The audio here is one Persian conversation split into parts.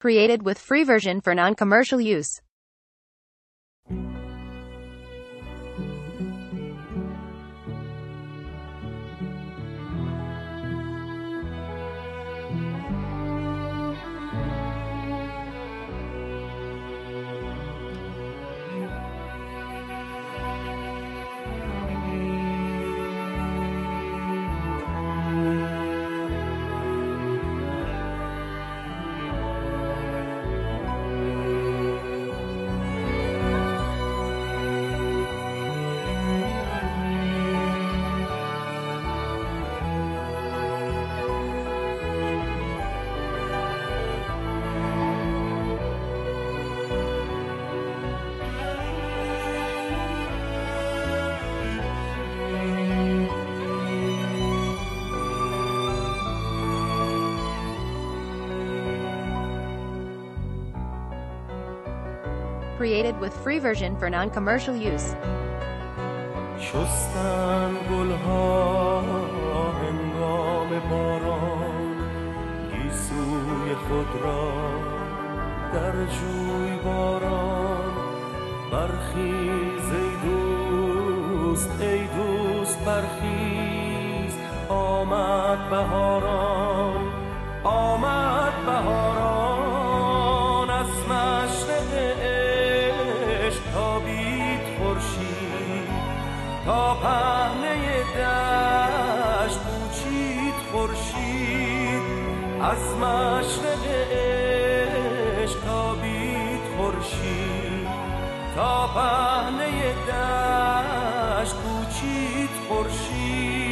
Created with free version for non-commercial use. Created with free version for non-commercial use. شستن گلها هنگام باران، گیسوی خود را در جوی باران. برخیز ای دوست برخیز، آمد بهاران، آمد بهاران. از مشرق عشق تابید خورشید، تا پهنه دشت پوچید خورشید. از مشرق عشق تابید خورشید، تا پهنه دشت پوچید خورشید.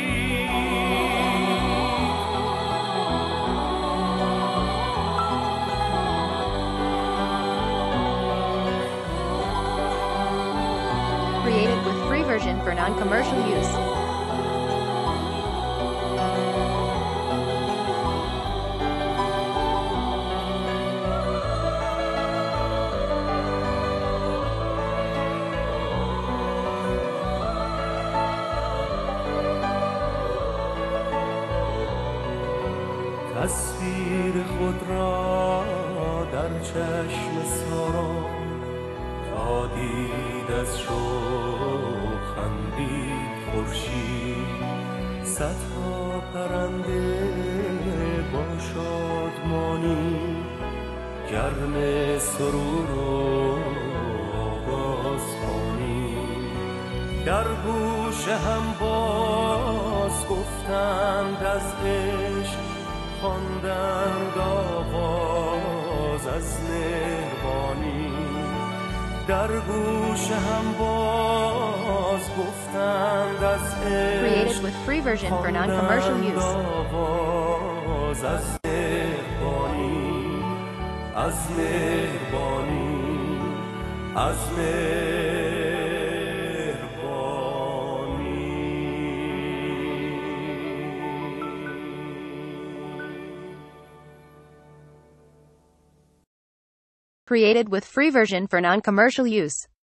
Created with free version for non-commercial use. تصویر خود را در چشم ساران، تا دید از شوق خندید خورشید. صدها پرنده با شادمانی، گرم سرور و آوازخوانی. در گوش هم باز گفتند از عشق، خواندند آواز از مهربانی. در گوش هم باز گفتند از Created عشق، with free version for non-commercial use. آواز از مهربانی، از مهربانی، از مهربانی. Created with free version for non-commercial use.